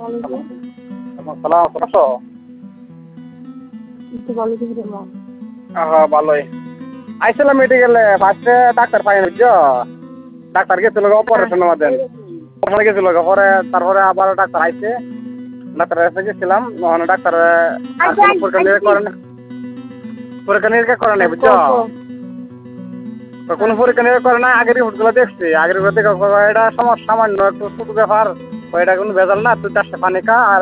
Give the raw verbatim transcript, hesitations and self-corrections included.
সালাম আছো? হ্যাঁ ভালোই। আইছিলাম মেডিকেলে ফার্স্টে ডাক্তার পাই না বুঝছো, ডাক্তার গেছিল অপারেশনের মধ্যে ওখানে গেছিল পরে তারপরে আবার ডাক্তার আইছে, ডাক্তার কাছে গেছিলাম ওখানে ডাক্তার পরীক্ষা নিরীক্ষা করে না পরীক্ষা নিরীক্ষা করে নাই বুঝছো, কোনো পরীক্ষা নিরীক্ষা করে না। আগের রিপোর্টগুলো দেখছি, আগের রিপোর্ট দেখে এটা সমস্যা সামান্য একটু ছোট ব্যাপার, ওইটা কোনো ভেজাল না, তুই চারটে পানি খা আর